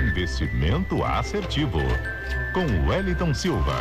Investimento assertivo, com Wellington Silva.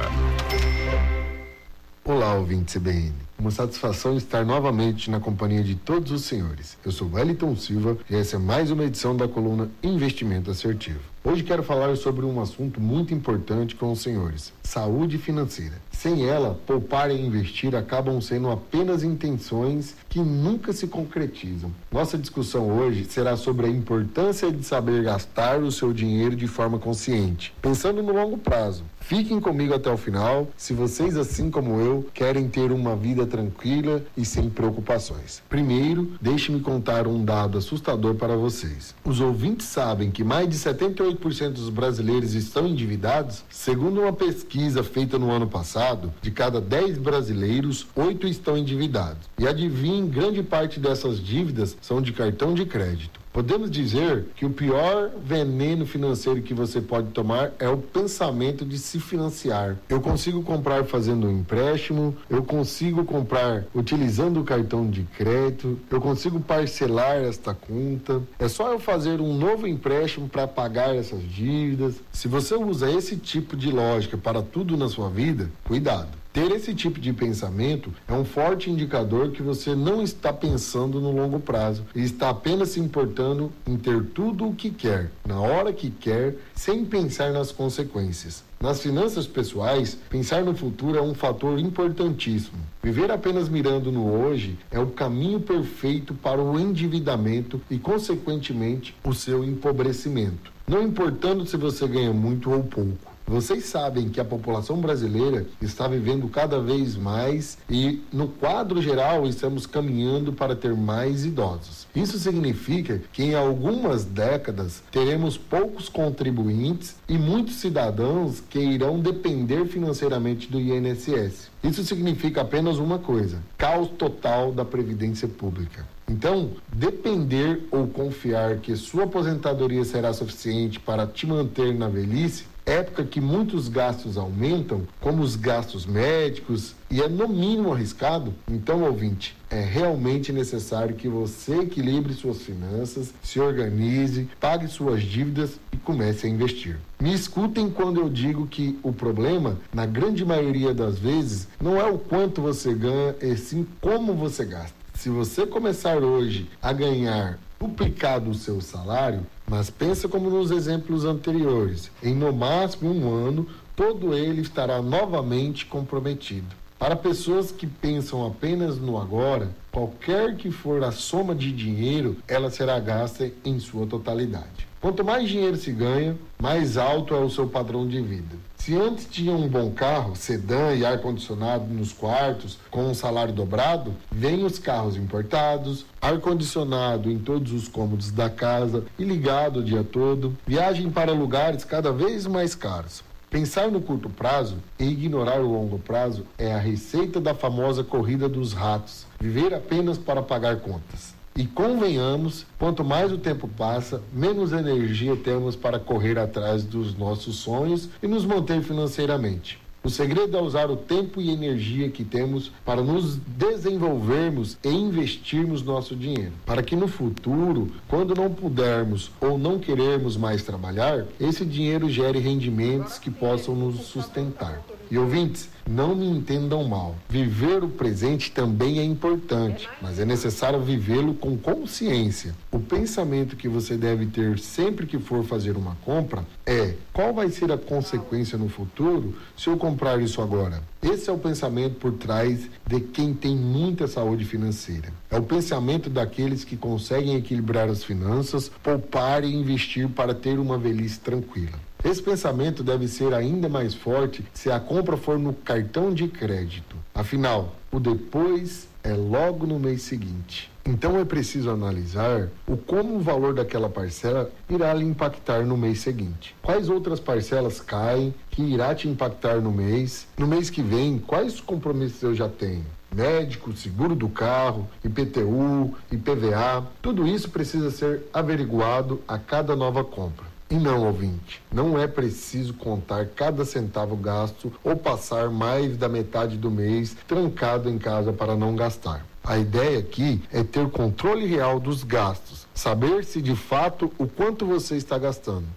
Olá, ouvinte CBN. Uma satisfação estar novamente na companhia de todos os senhores. Eu sou Wellington Silva e essa é mais uma edição da coluna Investimento Assertivo. Hoje quero falar sobre um assunto muito importante com os senhores: saúde financeira. Sem ela, poupar e investir acabam sendo apenas intenções que nunca se concretizam. Nossa discussão hoje será sobre a importância de saber gastar o seu dinheiro de forma consciente, pensando no longo prazo. Fiquem comigo até o final, se vocês, assim como eu, querem ter uma vida tranquila e sem preocupações. Primeiro, deixe-me contar um dado assustador para vocês. Os ouvintes sabem que mais de 78% dos brasileiros estão endividados? Segundo uma pesquisa feita no ano passado, de cada 10 brasileiros, 8 estão endividados. E adivinhem, grande parte dessas dívidas são de cartão de crédito. Podemos dizer que o pior veneno financeiro que você pode tomar é o pensamento de se financiar. Eu consigo comprar fazendo um empréstimo, eu consigo comprar utilizando o cartão de crédito, eu consigo parcelar esta conta. É só eu fazer um novo empréstimo para pagar essas dívidas. Se você usa esse tipo de lógica para tudo na sua vida, cuidado. Ter esse tipo de pensamento é um forte indicador que você não está pensando no longo prazo e está apenas se importando em ter tudo o que quer, na hora que quer, sem pensar nas consequências. Nas finanças pessoais, pensar no futuro é um fator importantíssimo. Viver apenas mirando no hoje é o caminho perfeito para o endividamento e, consequentemente, o seu empobrecimento. Não importando se você ganha muito ou pouco. Vocês sabem que a população brasileira está vivendo cada vez mais e, no quadro geral, estamos caminhando para ter mais idosos. Isso significa que em algumas décadas teremos poucos contribuintes e muitos cidadãos que irão depender financeiramente do INSS. Isso significa apenas uma coisa: caos total da Previdência Pública. Então, depender ou confiar que sua aposentadoria será suficiente para te manter na velhice, época que muitos gastos aumentam, como os gastos médicos, e é no mínimo arriscado. Então, ouvinte, é realmente necessário que você equilibre suas finanças, se organize, pague suas dívidas e comece a investir. Me escutem quando eu digo que o problema, na grande maioria das vezes, não é o quanto você ganha, e sim como você gasta. Se você começar hoje a ganhar duplicado o seu salário, mas pensa como nos exemplos anteriores, em no máximo um ano, todo ele estará novamente comprometido. Para pessoas que pensam apenas no agora, qualquer que for a soma de dinheiro, ela será gasta em sua totalidade. Quanto mais dinheiro se ganha, mais alto é o seu padrão de vida. Se antes tinha um bom carro, sedã e ar-condicionado nos quartos, com um salário dobrado, vêm os carros importados, ar-condicionado em todos os cômodos da casa e ligado o dia todo, viagem para lugares cada vez mais caros. Pensar no curto prazo e ignorar o longo prazo é a receita da famosa corrida dos ratos, viver apenas para pagar contas. E convenhamos, quanto mais o tempo passa, menos energia temos para correr atrás dos nossos sonhos e nos manter financeiramente. O segredo é usar o tempo e energia que temos para nos desenvolvermos e investirmos nosso dinheiro, para que no futuro, quando não pudermos ou não querermos mais trabalhar, esse dinheiro gere rendimentos que possam nos sustentar. E ouvintes, não me entendam mal. Viver o presente também é importante, mas é necessário vivê-lo com consciência. O pensamento que você deve ter sempre que for fazer uma compra é: qual vai ser a consequência no futuro se eu comprar isso agora? Esse é o pensamento por trás de quem tem muita saúde financeira. É o pensamento daqueles que conseguem equilibrar as finanças, poupar e investir para ter uma velhice tranquila. Esse pensamento deve ser ainda mais forte se a compra for no cartão de crédito. Afinal, o depois é logo no mês seguinte. Então é preciso analisar como o valor daquela parcela irá lhe impactar no mês seguinte. Quais outras parcelas caem que irá te impactar no mês? No mês que vem, quais compromissos eu já tenho? Médico, seguro do carro, IPTU, IPVA, tudo isso precisa ser averiguado a cada nova compra. E não, ouvinte, não é preciso contar cada centavo gasto ou passar mais da metade do mês trancado em casa para não gastar. A ideia aqui é ter controle real dos gastos, saber se de fato o quanto você está gastando. O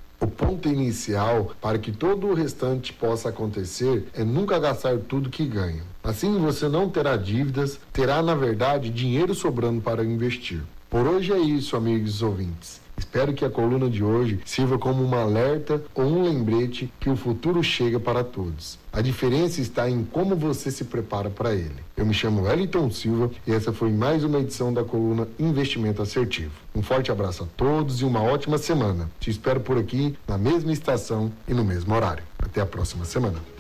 ponto inicial para que todo o restante possa acontecer é nunca gastar tudo que ganha. Assim você não terá dívidas, terá na verdade dinheiro sobrando para investir. Por hoje é isso, amigos ouvintes. Espero que a coluna de hoje sirva como um alerta ou um lembrete que o futuro chega para todos. A diferença está em como você se prepara para ele. Eu me chamo Wellington Silva e essa foi mais uma edição da coluna Investimento Assertivo. Um forte abraço a todos e uma ótima semana. Te espero por aqui, na mesma estação e no mesmo horário. Até a próxima semana.